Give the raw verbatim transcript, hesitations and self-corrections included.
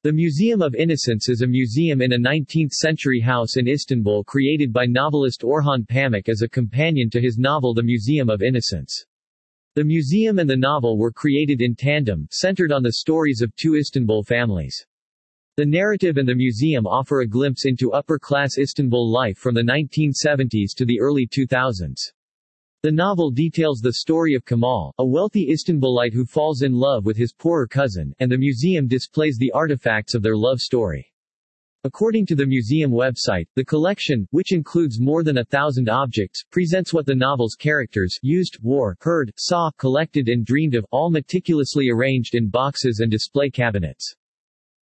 The Museum of Innocence is a museum in a nineteenth-century house in Istanbul created by novelist Orhan Pamuk as a companion to his novel The Museum of Innocence. The museum and the novel were created in tandem, centered on the stories of two Istanbul families. The narrative and the museum offer a glimpse into upper-class Istanbul life from the nineteen seventies to the early two thousands. The novel details the story of Kemal, a wealthy Istanbulite who falls in love with his poorer cousin, and the museum displays the artifacts of their love story. According to the museum website, the collection, which includes more than a thousand objects, presents what the novel's characters used, wore, heard, saw, collected and dreamed of, all meticulously arranged in boxes and display cabinets.